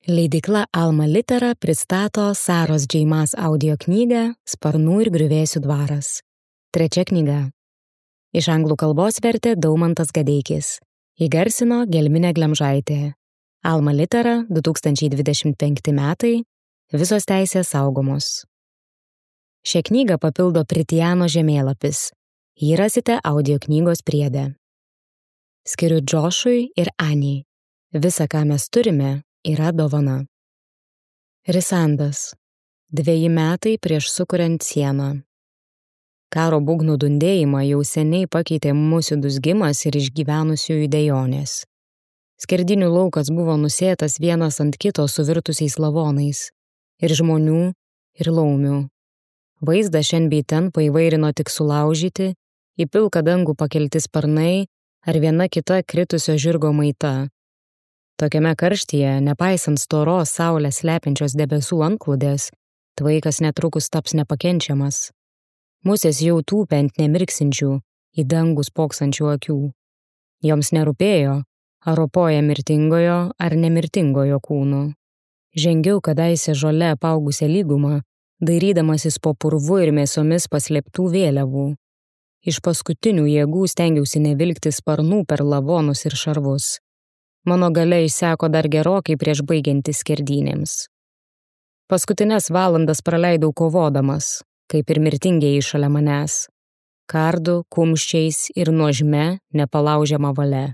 Leidykla Alma Litera pristato Saros Džeimas audio knygą Sparnų ir griuvėsių dvaras. 3 knyga. Iš anglų kalbos vertė Daumantas Gadeikis. Įgarsino Gelminė Glemžaitė. Alma Litera 2025 metai. Visos teisės saugomos. Šią knygą papildo Pritijano žemėlapis. Jį rasite audio knygos priede. Skiriu Džošui ir Anei. Visa, ką mes turime, yra dovana. Risandas. 2 metai prieš sukuriant sieną. Karo būgnų dundėjimą jau seniai pakeitė musių dūzgimas ir išgyvenusiųjų dejonės. Skerdinių laukas buvo nusėtas vienas ant kito suvirtusiais lavonais. Ir žmonių, ir laumių. Vaizdą šiandien bei ten paįvairino tik sulaužyti, į pilką dangų pakelti sparnai ar viena kita kritusio žirgo maita. Tokiame karštyje, nepaisant storos saulės slepiančios debesų antklodės, tvaikas netrukus taps nepakenčiamas. Musės jau tūpė ant nemirksinčių, į dangų spoksančių akių. Joms nerūpėjo, ar ropoja mirtingojo ar nemirtingojo kūnų. Žengiau kadaise žole apaugusią lygumą, dairydamasis po purvu ir mėsomis paslėptų vėliavų. Iš paskutinių jėgų stengiausi nevilkti sparnų per lavonus ir šarvus. Mano galia išseko dar gerokai prieš baigiantis skerdynėms. Paskutines valandas praleidau kovodamas, kaip ir mirtingieji šalia manęs. Kardu, kumščiais ir nuožme, nepalaužiama valia.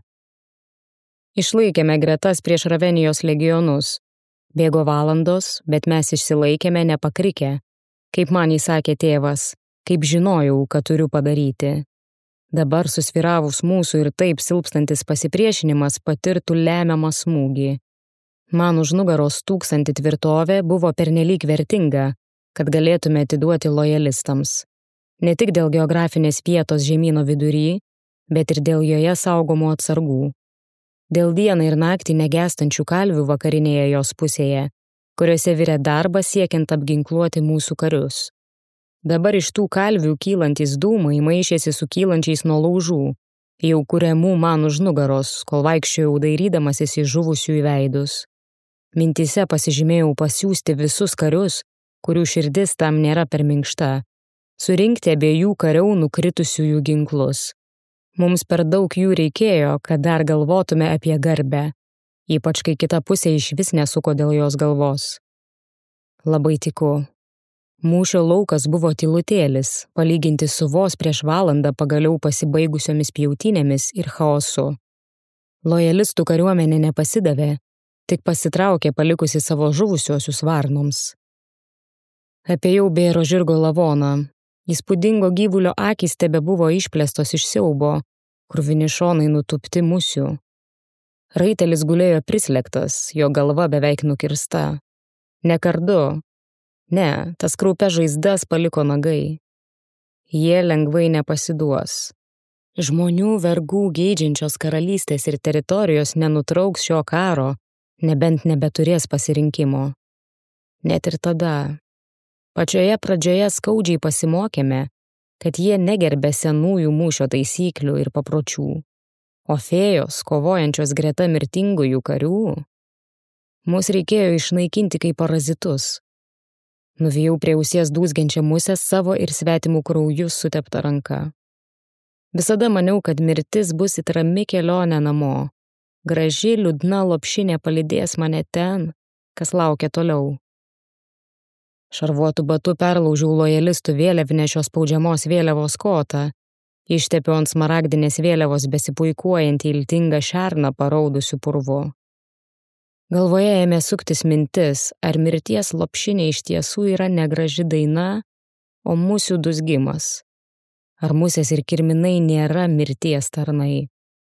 Išlaikėme gretas prieš Ravenijos legionus. Bėgo valandos, bet mes išsilaikėme nepakrikę. Kaip man įsakė tėvas, kaip žinojau, ką turiu padaryti. Dabar susviravus mūsų ir taip silpstantis pasipriešinimas patirtų lemiamą smūgį. Man už nugaros stūksanti tvirtovė buvo pernelyg vertinga, kad galėtume atiduoti lojalistams. Ne tik dėl geografinės vietos žemyno vidury, bet ir dėl joje saugomų atsargų. Dėl dieną ir naktį negestančių kalvių vakarinėje jos pusėje, kuriuose virė darbas siekiant apginkluoti mūsų karius. Dabar iš tų kalvių kylantis dūmai maišėsi su kylančiais nuo laužų, jau kuriamų man už nugaros, kol vaikščiojau dairydamasis į žuvusiųjų veidus. Mintise pasižymėjau pasiųsti visus karius, kurių širdis tam nėra per minkšta, surinkti abiejų kariaunų kritusiųjų ginklus. Mums per daug jų reikėjo, kad dar galvotume apie garbę, ypač kai kita pusė išvis nesuko dėl jos galvos. Labai tiku. Mūšio laukas buvo tylutėlis, palyginti su vos prieš valandą pagaliau pasibaigusiomis pjautynėmis ir chaosu. Lojalistų kariuomenė nepasidavė, tik pasitraukė palikusi savo žuvusiuosius varnoms. Apėjau bėro žirgo lavoną. Įspūdingo gyvulio akys tebebuvo išplėstos iš siaubo, kruvini šonai nutupti musių. Raitelis gulėjo prislėgtas, jo galva beveik nukirsta. Ne kardu. Ne, tas kraupia žaizdas paliko nagai. Jie lengvai nepasiduos. Žmonių vergų geidžiančios karalystės ir teritorijos nenutrauks šio karo, nebent nebeturės pasirinkimo. Net ir tada. Pačioje pradžioje skaudžiai pasimokėme, kad jie negerbė senųjų mūšio taisyklių ir papročių, o fėjos, kovojančios greta mirtingųjų karių, mus reikėjo išnaikinti kaip parazitus. Nuvijau prie ausies dūzgiančią musę savo ir svetimų kraujų suteptą ranką. Visada maniau, kad mirtis bus įtrami kelionė namo. Graži, liūdna lopšinė palydės mane ten, kas laukia toliau. Šarvuotų batų perlaužiau lojalistų vėliavnešios spaudžiamos vėliavos kotą, ištepiau ant smaragdinės vėliavos besipuikuojantį iltingą šerną paraudusių purvu. Galvoje ėmė suktis mintis, ar mirties lopšinė iš tiesų yra negraži daina, o musių dūzgimas. Ar musės ir kirminai nėra mirties tarnai.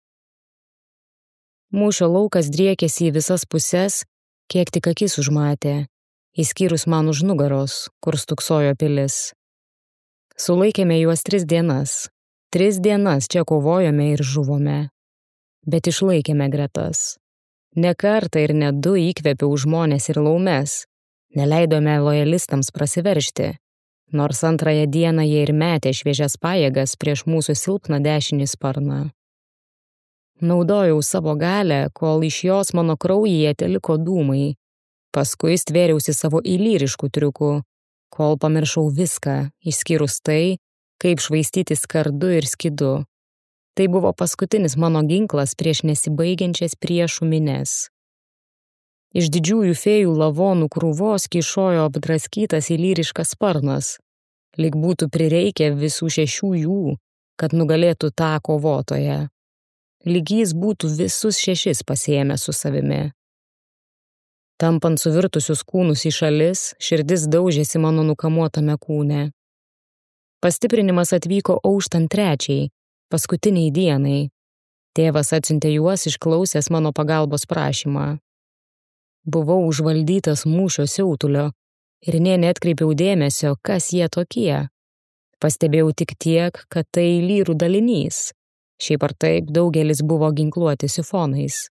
Mūšio laukas driekėsi į visas puses, kiek tik akis užmatė, išskyrus man už nugaros, kur stūksojo pilis. Sulaikėme juos 3 dienas. 3 dienas čia kovojome ir žuvome. Bet išlaikėme gretas. Ne kartą ir ne 2 įkvėpiau žmonės ir laumes. Neleidome lojalistams prasiveržti, nors antrąją dieną jie ir metė šviežias pajėgas prieš mūsų silpną dešinį sparną. Naudojau savo galią, kol iš jos mano kraujyje teliko dūmai, Paskui stvėriausi savo įlyriškų triukų, kol pamiršau viską, išskyrus tai, kaip švaistytis kardu ir skydu. Tai buvo paskutinis mano ginklas prieš nesibaigiančias priešų mines. Iš didžiųjų fėjų lavonų krūvos kyšojo apdraskytas įlyriškas sparnas, lyg būtų prireikę visų 6 jų, kad nugalėtų tą kovotoją. Lyg jis būtų visus 6 pasiėmęs su savimi. Tampant suvirtusius kūnus į šalis, širdis daužėsi mano nukamuotame kūne. Pastiprinimas atvyko auštant 3, paskutiniai dienai. Tėvas atsiuntė juos išklausęs mano pagalbos prašymą. Buvau užvaldytas mūšio siautulio ir nė neatkreipiau dėmesio, kas jie tokie. Pastebėjau tik tiek, kad tai lyrų dalinys. Šiaip ar taip daugelis buvo ginkluoti sifonais.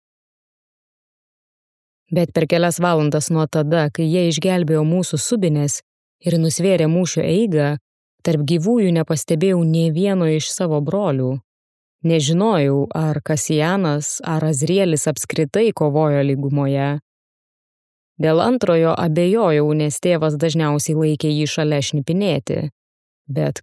Bet per kelias valandas nuo tada, kai jie išgelbėjo mūsų subines ir nusvėrė mūšio eigą, tarp gyvųjų nepastebėjau nė vieno iš savo brolių. Nežinojau, ar Kasianas, ar Azrielis apskritai kovojo lygumoje. Dėl antrojo abejojau, nes tėvas dažniausiai laikė jį šalia šnipinėti. Bet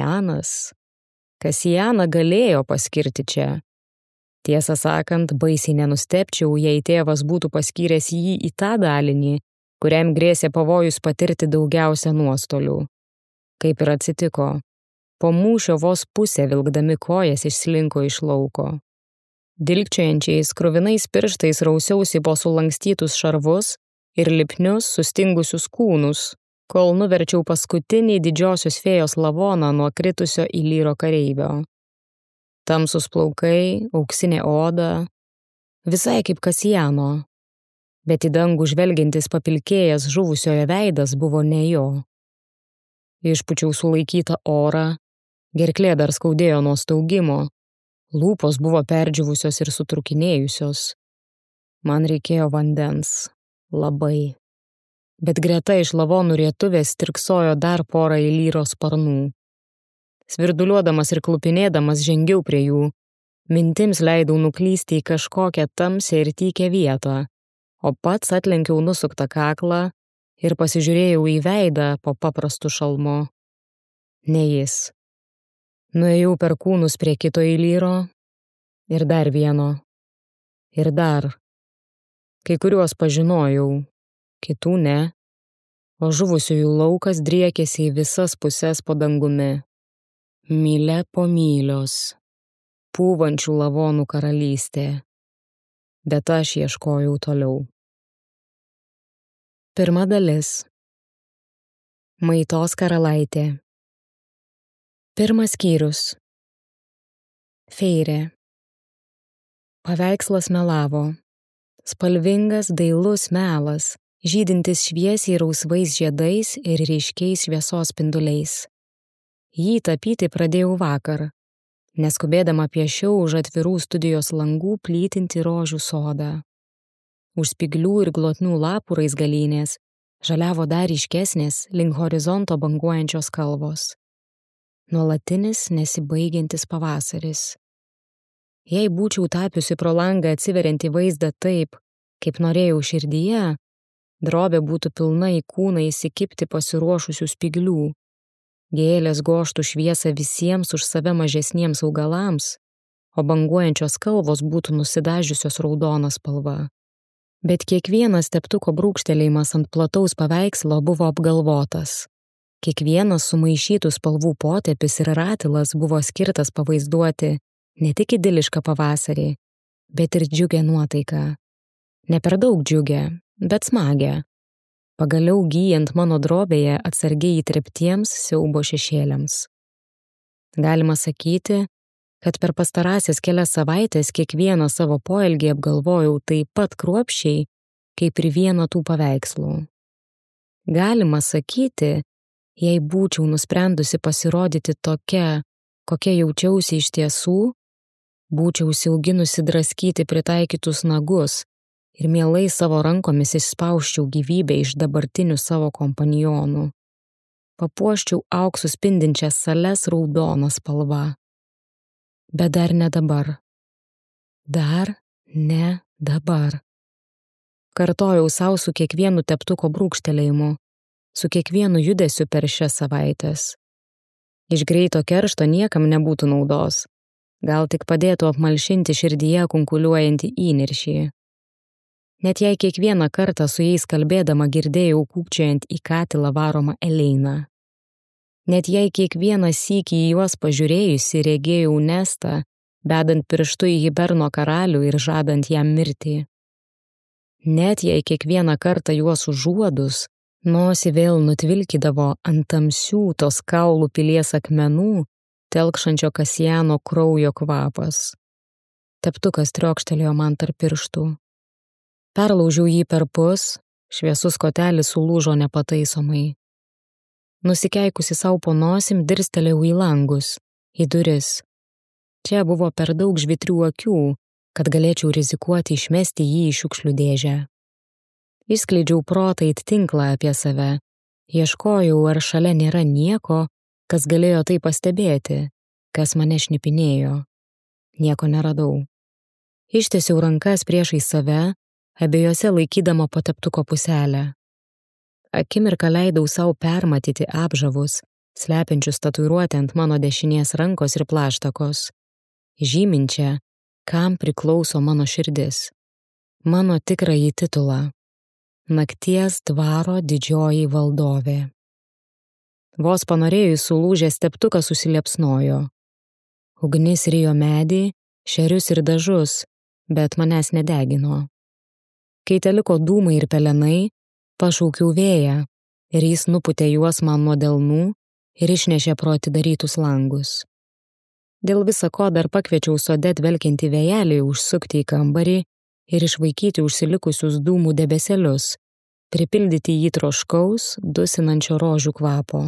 Kasianą galėjo paskirti čia. Tiesą sakant, baisiai nenustebčiau, jei tėvas būtų paskyręs jį į tą dalinį, kuriam grėsė pavojus patirti daugiausia nuostolių. Kaip ir atsitiko. Po mūšio vos pusė vilkdami kojas išslinko iš lauko. Dilgčiojančiais kruvinais pirštais rausiausi po sulankstytus šarvus ir lipnius sustingusius kūnus, kol nuverčiau paskutinį didžiosios fėjos lavoną nuo kritusio Įlyro kareivio. Tamsus plaukai, auksinė oda, visai kaip Kasiano, bet į dangų žvelgiantis papilkėjęs žuvusiojo veidas buvo ne jo. Išpučiau sulaikytą orą, gerklė dar skaudėjo nuo staugimo, lūpos buvo perdžiuvusios ir sutrukinėjusios. Man reikėjo vandens. Labai. Bet greta iš lavonų rietuvės tirksojo dar porą Įlyro sparnų. Svirduliuodamas ir klupinėdamas žengiau prie jų. Mintims leidau nuklysti į kažkokią tamsią ir tykią vietą, o pats atlenkiau nusuktą kaklą ir pasižiūrėjau į veidą po paprastu šalmu. Ne jis. Nuėjau per kūnus prie kito Įlyro ir dar vieno. Ir dar. Kai kuriuos pažinojau, kitų ne, o žuvusiųjų laukas driekėsi į visas puses po dangumi. Mylia po mylios, pūvančių lavonų karalystė. Bet aš ieškojau toliau. Pirma dalis. Maitos karalaitė. Pirmas skyrius. Feirė. Paveikslas melavo. Spalvingas, dailus melas, žydintis šviesiai rausvais žiedais ir ryškiais šviesos spinduliais. Jį tapyti pradėjau vakar, neskubėdama piešiau už atvirų studijos langų plytinti rožių sodą. Už spiglių ir glotnių lapų raizgalynės žaliavo dar ryškesnės link horizonto banguojančios kalvos. Nuolatinis nesibaigiantis pavasaris. Jei būčiau tapiusi pro langą atsiveriantį vaizdą taip, kaip norėjau širdyje, drobė būtų pilna į kūną įsikibti pasiruošusių spiglių. Gėlės goštų šviesą visiems už save mažesniems augalams, o banguojančios kalvos būtų nusidažiusios raudoną spalvą. Bet kiekvienas teptuko brūkštelėjimas ant plataus paveikslo buvo apgalvotas. Kiekvienas sumaišytų spalvų potėpis ir ratilas buvo skirtas pavaizduoti ne tik idilišką pavasarį, bet ir džiugę nuotaiką. Ne per daug džiugę, bet smagę. Pagaliau gyjant mano drobėje atsargiai įtreptiems siaubo šešėliams. Galima sakyti, kad per pastarąsias kelias savaitės kiekvieną savo poelgį apgalvojau taip pat kruopščiai, kaip ir vieną tų paveikslų. Galima sakyti, jei būčiau nusprendusi pasirodyti tokia, kokia jaučiausi iš tiesų, būčiau užsiauginusi draskyti pritaikytus nagus ir mielai savo rankomis išspausčiau gyvybę iš dabartinių savo kompanionų. Papuoščiau auksu spindinčias sales raudoną spalvą. Bet dar ne dabar. Dar ne dabar. Kartojau sau su kiekvienu teptuko brūkštelėjimu, su kiekvienu judesiu per šias savaites. Iš greito keršto niekam nebūtų naudos, gal tik padėtų apmalšinti širdyje kunkuliuojantį įniršį. Net jei kiekvieną kartą su jais kalbėdama girdėjau kūkčiojant į katilą varomą Eleiną. Net jei kiekvieną sykį į juos pažiūrėjusi regėjau Nestą, bedant pirštu į Hiberno karalių ir žadant jam mirtį. Net jei kiekvieną kartą juos užuodus, nosį vėl nutvilkydavo ant tamsių tos kaulų pilies akmenų, telkšančio Kasjano kraujo kvapas. Teptukas triokštelėjo man tarp pirštų. Perlaužiau jį perpus, šviesus kotelis sulūžo nepataisomai. Nusikeikusi sau po nosim, dirstelėjau į langus, į duris. Čia buvo per daug žvitrių akių, kad galėčiau rizikuoti išmesti jį į šiukšlių dėžę. Išskleidžiau protą it tinklą apie save. Ieškojau, ar šalia nėra nieko, kas galėjo tai pastebėti, kas mane šnipinėjo. Nieko neradau. Ištiesiau rankas priešais save, abiejose laikydama po teptuko puselę. Akimirką leidau sau permatyti apžavus, slepiančius tatuiruotę ant mano dešinės rankos ir plaštakos, žyminčią, kam priklauso mano širdis. Mano tikrąjį titulą. Nakties dvaro didžioji valdovė. Vos panorėjus sulūžęs teptukas susiliepsnojo. Ugnis rijo medį, šerius ir dažus, bet manęs nedegino. Kai teliko dūmai ir pelenai, pašaukiau vėją ir jis nupūtė juos man nuo delnų ir išnešė pro atidarytus langus. Dėl visa ko dar pakviečiau sode dvelkiantį vėjelį užsukti į kambarį ir išvaikyti užsilikusius dūmų debesėlius, pripildyti jį troškaus, dusinančio rožių kvapo.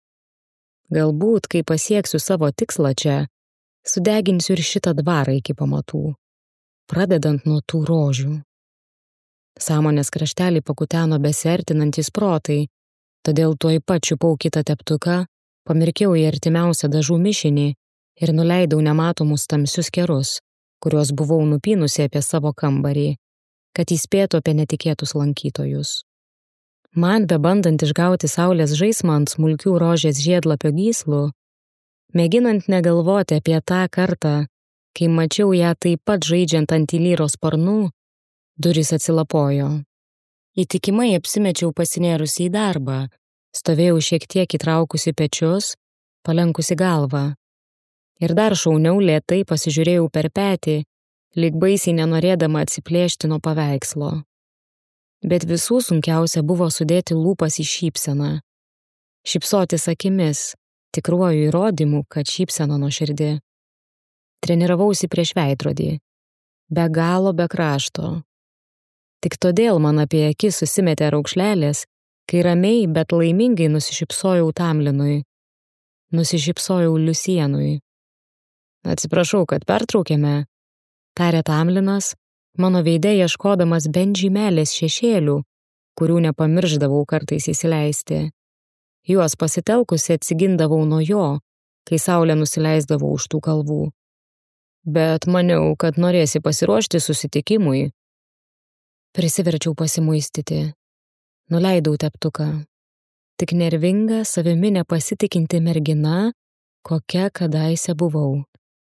Galbūt, kai pasieksiu savo tikslą čia, sudeginsiu ir šitą dvarą iki pamatų, pradedant nuo tų rožių. Sąmonės kraštelį pakuteno besiartinantys protai, todėl tuoj pat čiupau kitą teptuką, pamirkiau į artimiausią dažų mišinį ir nuleidau nematomus tamsius kerus, kuriuos buvau nupynusi apie savo kambarį, kad įspėtų apie netikėtus lankytojus. Man bebandant išgauti saulės žaismą ant smulkių rožės žiedlapio gyslų, mėginant negalvoti apie tą kartą, kai mačiau ją taip pat žaidžiant ant įlyro sparnų, durys atsilapojo. Įtikimai apsimečiau pasinėrusi į darbą, stovėjau šiek tiek įtraukusi pečius, palenkusi galvą. Ir dar šauniau lėtai pasižiūrėjau per petį, lyg baisiai nenorėdama atsiplėšti nuo paveikslo. Bet visų sunkiausia buvo sudėti lūpas į šypseną. Šypsotis akimis, tikruoju įrodymu, kad šypsena nuoširdi. Treniravausi prieš veidrodį. Be galo be krašto. Tik todėl man apie akis susimetė raukšlelės, kai ramiai, bet laimingai nusišypsojau Tamlinui. Nusišypsojau Liusienui. Atsiprašau, kad pertraukėme, tarė Tamlinas, mano veide ieškodamas bent žymelės šešėlių, kurių nepamirždavau kartais įsileisti. Juos pasitelkusi atsigindavau nuo jo, kai saulė nusileisdavo už tų kalvų. Bet maniau, kad norėsi pasiruošti susitikimui. Prisiverčiau pasimuistyti. Nuleidau teptuką. Tik nervinga, savimi nepasitikinti mergina, kokia kadaise buvau.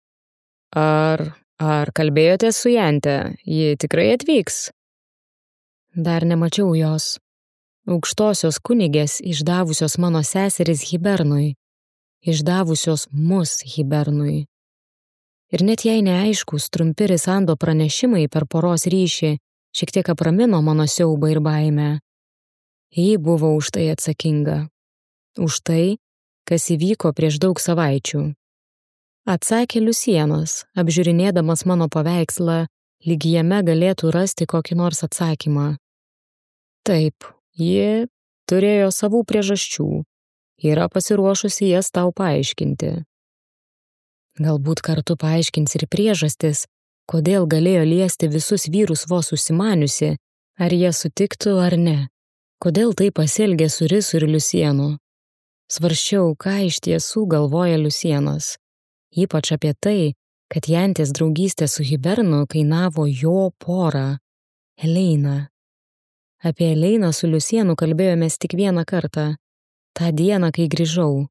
Ar kalbėjote su Jante? Ji tikrai atvyks? Dar nemačiau jos. Aukštosios kunigės išdavusios mano seseris Hibernui. Išdavusios mus Hibernui. Ir net jei neaiškus trumpi Risando pranešimai per poros ryšį šiek tiek apramino mano siaubą ir baimę. Ji buvo už tai atsakinga. Už tai, kas įvyko prieš daug savaičių. Atsakė Liusienas, apžiūrinėdamas mano paveikslą, lyg jame galėtų rasti kokį nors atsakymą. Taip, ji turėjo savų priežasčių. Yra pasiruošusi jas tau paaiškinti. Galbūt kartu paaiškins ir priežastis, kodėl galėjo liesti visus vyrus vos užsimaniusi, ar jie sutiktų ar ne. Kodėl tai pasielgė su Risu ir Liusienu. Svarsčiau, ką iš tiesų galvoja Liusienas. Ypač apie tai, kad Jantės draugystė su Hibernu kainavo jo porą, Eleiną. Apie Eleiną su Liusienu kalbėjomės tik vieną kartą, tą dieną, kai grįžau.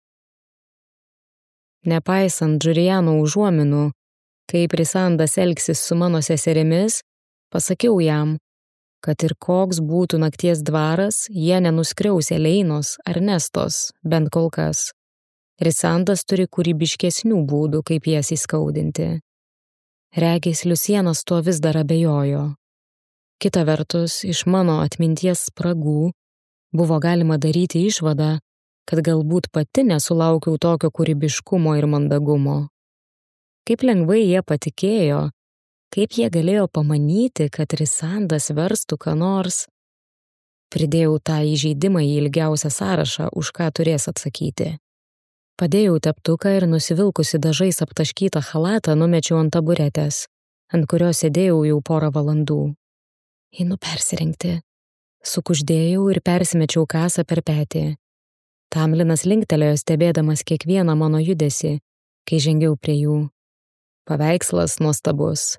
Nepaisant Džurijano užuominų, kaip Risandas elgsis su mano seserimis, pasakiau jam, kad ir koks būtų nakties dvaras, jie nenuskriaus Eleinos ar Nestos, bent kol kas. Risandas turi kūrybiškesnių būdų, kaip jas įskaudinti. Regis Liusienas tuo vis dar abejojo. Kita vertus, iš mano atminties spragų buvo galima daryti išvadą, kad galbūt pati nesulaukiau tokio kūrybiškumo ir mandagumo. Kaip lengvai jie patikėjo, kaip jie galėjo pamanyti, kad Risandas verstų ką nors. Pridėjau tą įžeidimą į ilgiausią sąrašą, už ką turės atsakyti. Padėjau teptuką ir nusivilkusi dažais aptaškytą chalatą numečiau ant taburetės, ant kurios sėdėjau jau porą valandų. Einu persirengti. Sukuždėjau ir persimečiau kasą per petį. Tamlinas linktelėjo stebėdamas kiekvieną mano judesį, kai žengiau prie jų. Paveikslas nuostabus.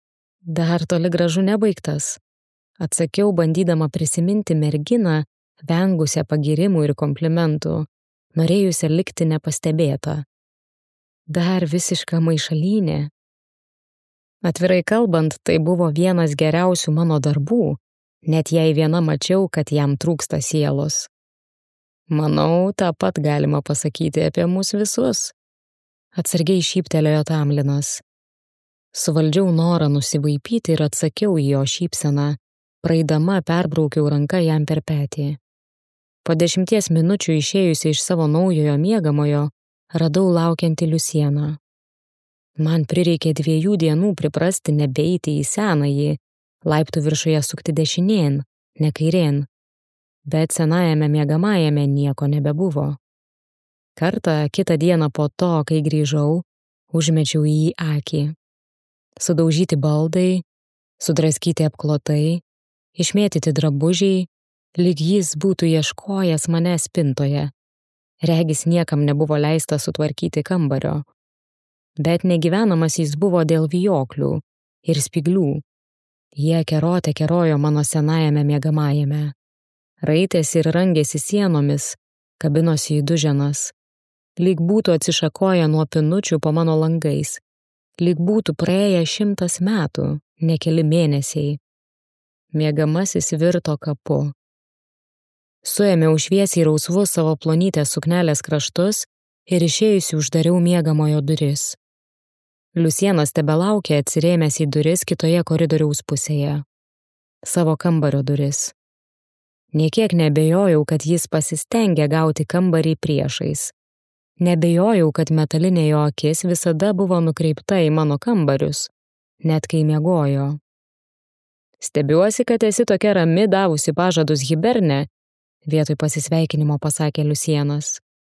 Dar toli gražu nebaigtas. Atsakiau, bandydama prisiminti merginą, vengusią pagirimų ir komplimentų, norėjusią likti nepastebėta. Dar visiška maišalynė. Atvirai kalbant, tai buvo vienas geriausių mano darbų, net jei viena mačiau, kad jam trūksta sielos. Manau, tą pat galima pasakyti apie mus visus. Atsargiai šyptelėjo Tamlinas. Suvaldžiau norą nusivaipyti ir atsakiau į jo šypseną, praeidama perbraukiau ranką jam per petį. Po 10 minučių išėjusi iš savo naujojo miegamojo, radau laukiantį Liusieną. Man prireikė 2 dienų priprasti nebeiti į senąjį, laiptų viršuje sukti dešinėn, ne kairėn, bet senajame miegamajame nieko nebebuvo. Kartą kitą dieną po to, kai grįžau, užmečiau į jį akį. Sudaužyti baldai, sudraskyti apklotai, išmėtyti drabužiai, lyg jis būtų ieškojęs mane spintoje. Regis niekam nebuvo leista sutvarkyti kambario. Bet negyvenamas jis buvo dėl vijoklių ir spiglių. Jie kerojo mano senajame miegamajame. Raitėsi ir rangėsi sienomis, kabinosi į duženas. Lyg būtų atsišakoję nuo pinučių po mano langais. Lyg būtų praėję 100 metų, ne keli mėnesiai. Miegamasis virto kapu. Suėmiau šviesiai rausvus savo plonytės suknelės kraštus ir išėjusi uždariau miegamojo duris. Liusienas tebelaukė atsirėmęs į duris kitoje koridoriaus pusėje. Savo kambario duris. Niekiek nebejojau, kad jis pasistengė gauti kambarį priešais. Nebejojau, kad metalinė jo akis visada buvo nukreipta į mano kambarius, net kai miegojo. Stebiuosi, kad esi tokia rami davusi pažadus Hiberne, vietoj pasisveikinimo pasakė Liusienas.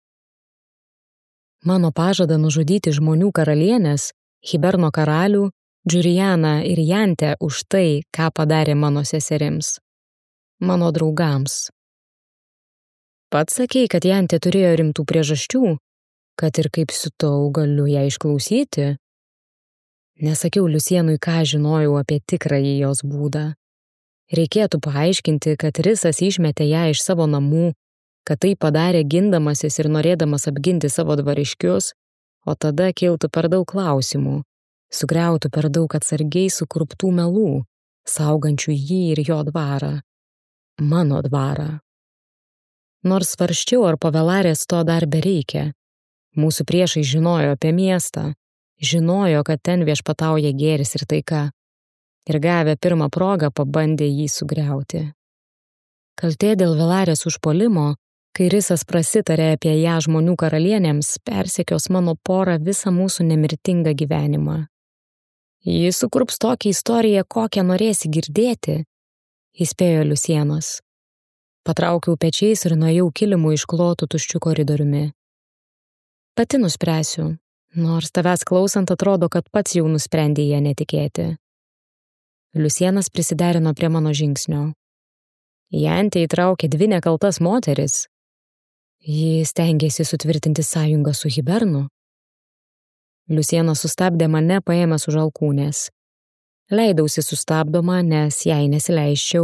Mano pažadą nužudyti žmonių karalienės, Hiberno karalių, Džurijaną ir Jantę už tai, ką padarė mano seserims. Mano draugams. Pats sakei, kad Jantė turėjo rimtų priežasčių, kad ir kaip siutau galiu ją išklausyti. Nesakiau Liusienui, ką žinojau apie tikrąjį jos būdą. Reikėtų paaiškinti, kad Risas išmetė ją iš savo namų, kad tai padarė gindamasis ir norėdamas apginti savo dvariškius, o tada kiltų per daug klausimų, sugriautų per daug atsargiai sukurptų melų, saugančių jį ir jo dvarą. Mano dvarą. Nors svarsčiau, ar po Velarės to dar bereikia. Mūsų priešai žinojo apie miestą, žinojo, kad ten viešpatauja gėris ir taika, ir gavę pirmą progą pabandė jį sugriauti. Kaltė dėl Velarės užpuolimo, kai Risas prasitarė apie ją žmonių karalienėms, persekios mano porą visą mūsų nemirtingą gyvenimą. Jis sukurps tokią istoriją, kokią norėsi girdėti, įspėjo Liusienas. Patraukiau pečiais ir nuėjau kilimu išklotų tuščių koridoriumi. Pati nuspręsiu, nors tavęs klausant atrodo, kad pats jau nusprendė ją netikėti. Liusienas prisiderino prie mano žingsnio. Jantė įtraukė 2 nekaltas moteris. Ji stengėsi sutvirtinti sąjungą su Hibernu. Liusienas sustabdė mane paėmęs už alkūnės. Leidausi sustabdoma, nes jei nesileisčiau,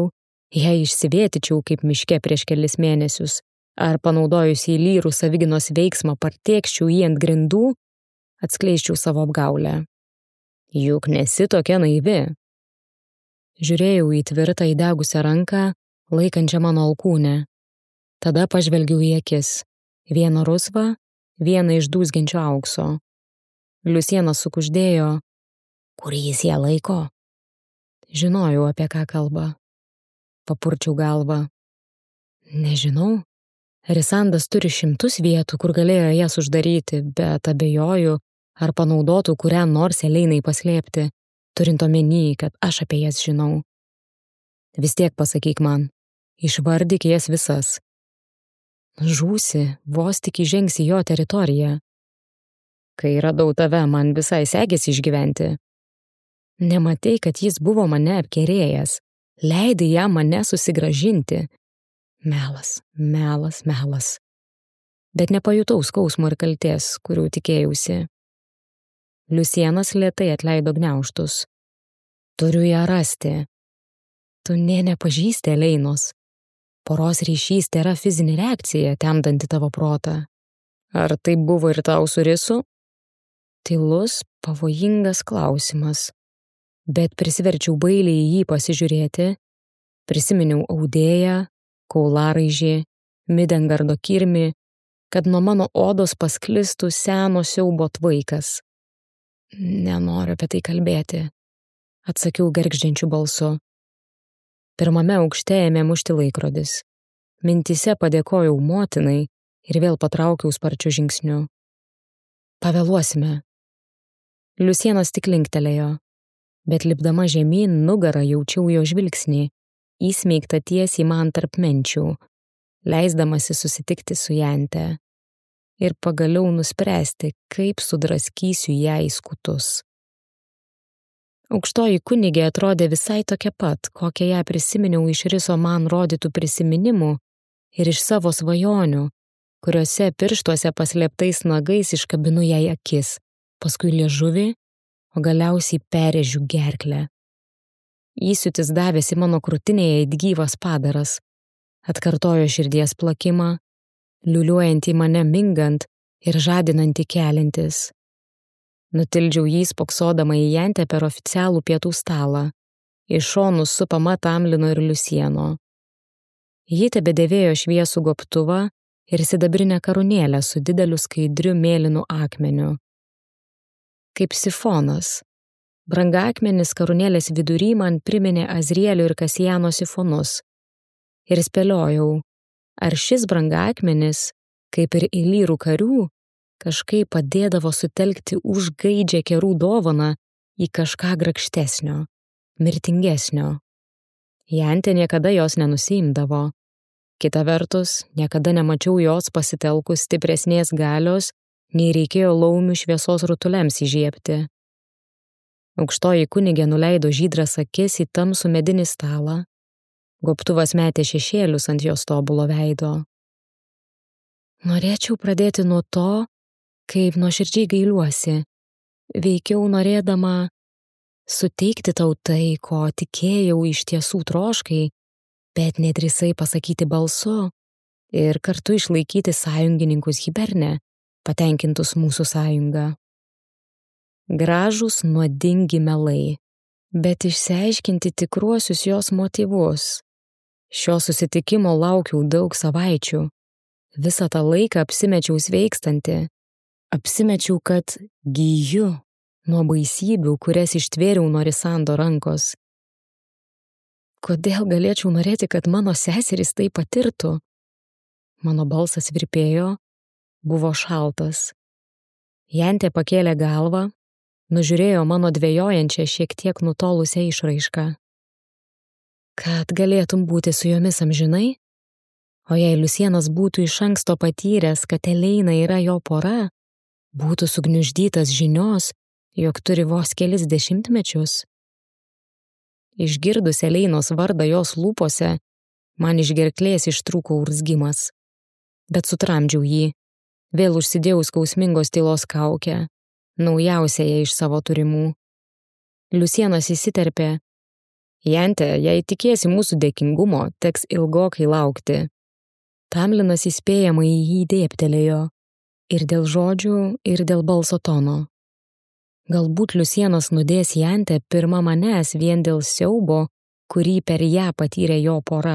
Jei išsivėtyčiau kaip miške prieš kelis mėnesius, ar panaudojus į lyrų savigynos veiksmą partėkščiau jį ant grindų, atskleisčiau savo apgaulę. Juk nesi tokia naivi. Žiūrėjau į tvirtą įdegusią ranką, laikančią mano alkūnę. Tada pažvelgiau į akis. Vieną rusvą, vieną iš dūzgiančio aukso. Liusienas sukuždėjo, kur jis ją laiko. Žinojau, apie ką kalba. Papurčiau galvą. Nežinau. Risandas turi 100 vietų, kur galėjo jas uždaryti, bet abejoju, ar panaudotų kurią nors Eleinai paslėpti, turint omeny, kad aš apie jas žinau. Vis tiek pasakyk man, išvardyk jas visas. Žūsi, vos tik įžengsi jo teritoriją. Kai radau tave, man visai sekėsi išgyventi. Nematei, kad jis buvo mane apkerėjęs, leidai jam mane susigrąžinti. Melas, melas, melas. Bet nepajutau skausmo ir kaltės, kurių tikėjausi. Liusienas lėtai atleido gniaužtus. Turiu ją rasti. Tu nepažįsti Eleinos. Poros ryšys tėra fizinė reakcija, temdanti tavo protą. Ar tai buvo ir tau su Risu? Tylus, pavojingas klausimas. Bet prisiverčiau bailiai į jį pasižiūrėti. Prisiminiau audėją, kaularaižį, Midengardo kirmį, kad nuo mano odos pasklistų seno siaubo tvaikas. Nenoriu apie tai kalbėti, atsakiau gergždžiančiu balsu. Pirmame aukšte ėmė mušti laikrodis. Mintyse padėkojau motinai ir vėl patraukiau sparčiu žingsniu. Pavėluosime. Liusienas tik linktelėjo, bet lipdama žemyn nugarą jaučiau jo žvilgsnį, įsmeigtą tiesiai man tarp menčių, leisdamasi susitikti su Jante ir pagaliau nuspręsti, kaip sudraskysiu ją į skutus. Aukštoji kunigė atrodė visai tokia pat, kokią ją prisiminiau iš Riso man rodytų prisiminimų ir iš savo svajonių, kuriuose pirštuose paslėptais nagais iškabinu jai akis, paskui liežuvį, o galiausiai perrėžiu gerklę. Įsiūtis davėsi mano krūtinėje it gyvas padaras, atkartojo širdies plakimą, liuliuojantį mane mingant ir žadinantį keliantis. Nutildžiau jį spoksodama į Jantę per oficialų pietų stalą, iš šonų supama Tamlino ir Liusieno. Ji tebedėvėjo šviesų gobtuvą ir sidabrinę karūnėlę su dideliu skaidriu mėlynu akmeniu. Kaip sifonas. Brangakmenis karūnėlės vidury man priminė Azrielio ir Kasijano sifonus. Ir spėliojau, ar šis brangakmenis, kaip ir ilyrų karių, kažkaip padėdavo sutelkti užgaidžią kerų dovaną į kažką grakštesnio, mirtingesnio. Jantė niekada jos nenusiimdavo. Kita vertus, niekada nemačiau jos pasitelkus stipresnės galios, nei reikėjo laumių šviesos rutuliams įžiebti. Aukštoji kunigė nuleido žydras akis į tamsų medinį stalą. Gobtuvas metė šešėlius ant jos tobulo veido. Norėčiau pradėti nuo to, kaip nuoširdžiai gailiuosi, veikiau norėdama suteikti tau tai, ko tikėjau iš tiesų troškai, bet nedrįsai pasakyti balsu ir kartu išlaikyti sąjungininkus Hiberne, patenkintus mūsų sąjungą. Gražūs nuodingi melai, bet išsiaiškinti tikruosius jos motyvus. Šio susitikimo laukiau daug savaičių. Visą tą laiką apsimečiau sveikstanti. Apsimečiau, kad gyju nuo baisybių, kurias ištvėriau nuo Risando rankos. Kodėl galėčiau norėti, kad mano seserys tai patirtų? Mano balsas virpėjo, buvo šaltas. Jantė pakėlė galvą, nužiūrėjo mano dvejojančią šiek tiek nutolusią išraišką. Kad galėtum būti su jomis amžinai? O jei Liusienas būtų iš anksto patyręs, kad Eleina yra jo pora, būtų sugniuždytas žinios, jog turi vos kelis dešimtmečius. Išgirdus Eleinos vardą jos lūpose, man iš gerklės ištrūko urzgimas. Bet sutramdžiau jį, vėl užsidėjau skausmingos tylos kaukę, naujausiąją iš savo turimų. Liusienas įsiterpė. Jante, jei tikėsi mūsų dėkingumo, teks ilgokai laukti. Tamlinas įspėjamai į jį dėbtelėjo. Ir dėl žodžių, ir dėl balso tono. Galbūt Liusienas nudės Jantę pirma manęs vien dėl siaubo, kurį per ją patyrė jo pora.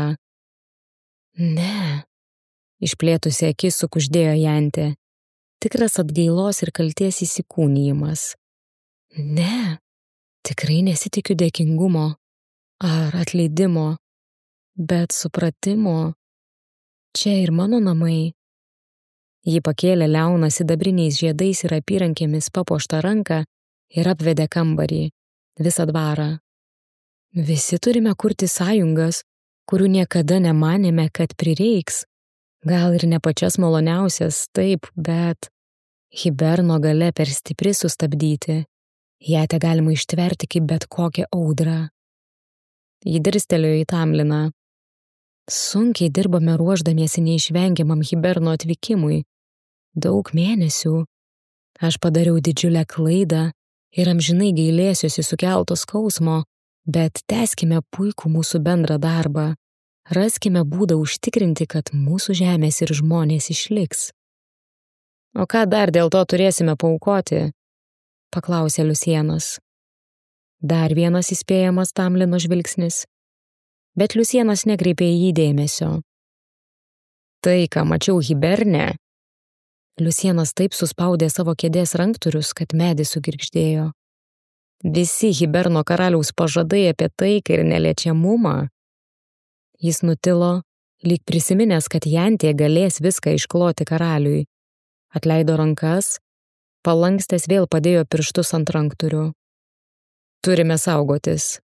Ne, išplėtusi akis sukuždėjo Jantė. Tikras atgailos ir kalties įsikūnijimas. Ne, tikrai nesitikiu dėkingumo ar atleidimo, bet supratimo. Čia ir mano namai. Ji pakėlė liauną sidabriniais žiedais ir apyrankėmis papuoštą ranką ir apvedė kambarį, visą dvarą. Visi turime kurti sąjungas, kurių niekada nemanėme, kad prireiks. Gal ir ne pačias maloniausias, taip, bet Hiberno galia per stipri sustabdyti. Ją te galima ištverti kaip bet kokią audrą. Ji dirstelėjo į Tamliną. Sunkiai dirbame ruošdamiesi neišvengiamam Hiberno atvykimui. Daug mėnesių. Aš padariau didžiulę klaidą ir amžinai gailėsiuosi sukelto skausmo, bet tęskime puikų mūsų bendrą darbą. Raskime būdą užtikrinti, kad mūsų žemės ir žmonės išliks. O ką dar dėl to turėsime paaukoti? Paklausė Liusienas. Dar vienas įspėjamas Tamlino žvilgsnis. Bet Liusienas nekreipė į jį dėmesio. Tai, ką mačiau Hiberne. Liusienas taip suspaudė savo kėdės rankturius, kad medis sugirgždėjo. Visi Hiberno karaliaus pažadai apie taiką ir neliečiamumą. Jis nutilo, lyg prisiminęs, kad Jantė galės viską iškloti karaliui. Atleido rankas, palankstęs vėl padėjo pirštus ant rankturių. Turime saugotis.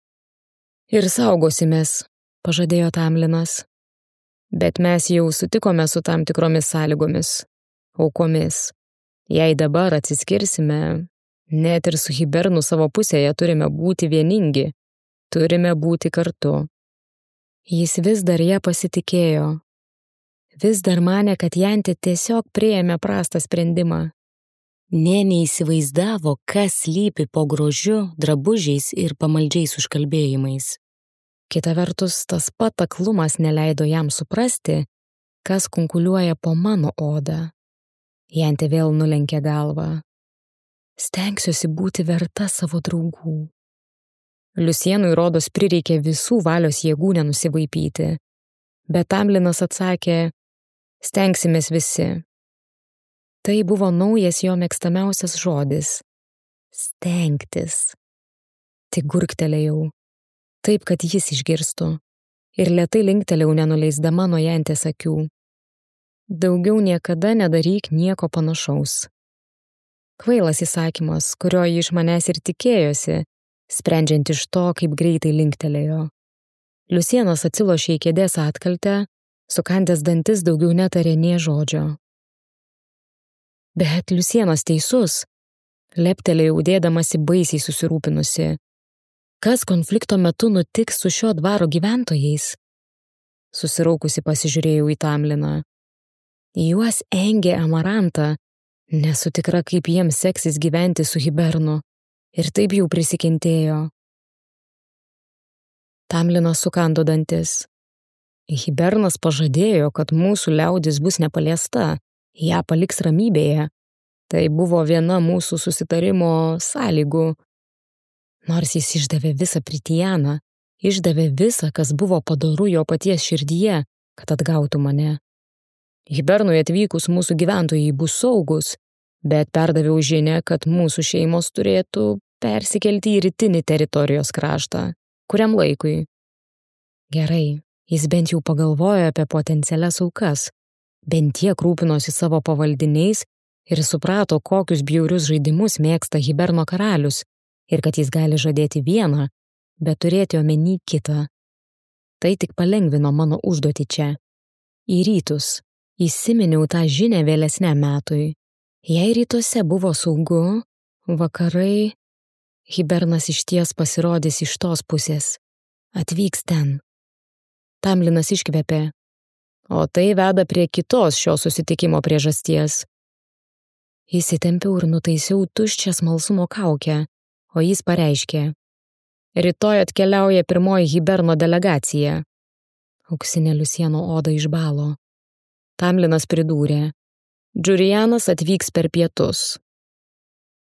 Ir saugosimės, pažadėjo Tamlinas. Bet mes jau sutikome su tam tikromis sąlygomis, aukomis. Jei dabar atsiskirsime, net ir su Hibernu savo pusėje turime būti vieningi, turime būti kartu. Jis vis dar ją pasitikėjo. Vis dar manė, kad Jantė tiesiog priėmė prastą sprendimą. Nė neįsivaizdavo, kas slypi po grožiu, drabužiais ir pamaldžiais užkalbėjimais. Kita vertus, tas pat aklumas neleido jam suprasti, kas kunkuliuoja po mano odą. Jantė vėl nulenkė galvą. Stengsiuosi būti verta savo draugų. Liusienui rodos prireikė visų valios jėgų nenusivaipyti, bet Tamlinas atsakė, stengsimės visi. Tai buvo naujas jo mėgstamiausias žodis – stengtis. Tik gurktelėjau, taip, kad jis išgirstų, ir lėtai linktelėjau nenuleisdama nuo Jantės akių. Daugiau niekada nedaryk nieko panašaus. Kvailas įsakymas, kurio ji iš manęs ir tikėjosi, sprendžiant iš to, kaip greitai linktelėjo. Liusienas atsilošė į kėdės atkaltę, sukandęs dantis daugiau netarė nė žodžio. Bet Liusienas teisus, leptelėjau dėdamasi baisiai susirūpinusi. Kas konflikto metu nutiks su šio dvaro gyventojais? Susiraukusi pasižiūrėjau į Tamliną. Juos engė Amaranta, nesu tikra, kaip jiems seksis gyventi su Hibernu, ir taip jau prisikentėjo. Tamlinas sukando dantis. Hibernas pažadėjo, kad mūsų liaudis bus nepaliesta, ją paliks ramybėje. Tai buvo viena mūsų susitarimo sąlygų. Nors jis išdavė visą Pritianą, išdavė visą, kas buvo padoru jo paties širdyje, kad atgautų mane. Hibernui atvykus mūsų gyventojai bus saugus, bet perdaviau žinią, kad mūsų šeimos turėtų persikelti į rytinį teritorijos kraštą, kuriam laikui. Gerai, jis bent jau pagalvojo apie potencialias aukas, bent tiek rūpinosi savo pavaldiniais ir suprato, kokius bjaurius žaidimus mėgsta Hiberno karalius ir kad jis gali žadėti vieną, bet turėti omeny kitą. Tai tik palengvino mano užduotį čia. Į rytus. Įsiminiau tą žinią vėlesniam metui. Jei rytuose buvo saugu, vakarai, Hibernas išties pasirodys iš tos pusės. Atvyks ten. Tamlinas iškvėpė. O tai veda prie kitos šio susitikimo priežasties. Įsitempiau ir nutaisiau tuščią smalsumo kaukę, o jis pareiškė. Rytoj atkeliauja pirmoji Hiberno delegacija. Auksinė Liusieno oda išbalo. Tamlinas pridūrė. Džurianas atvyks per pietus.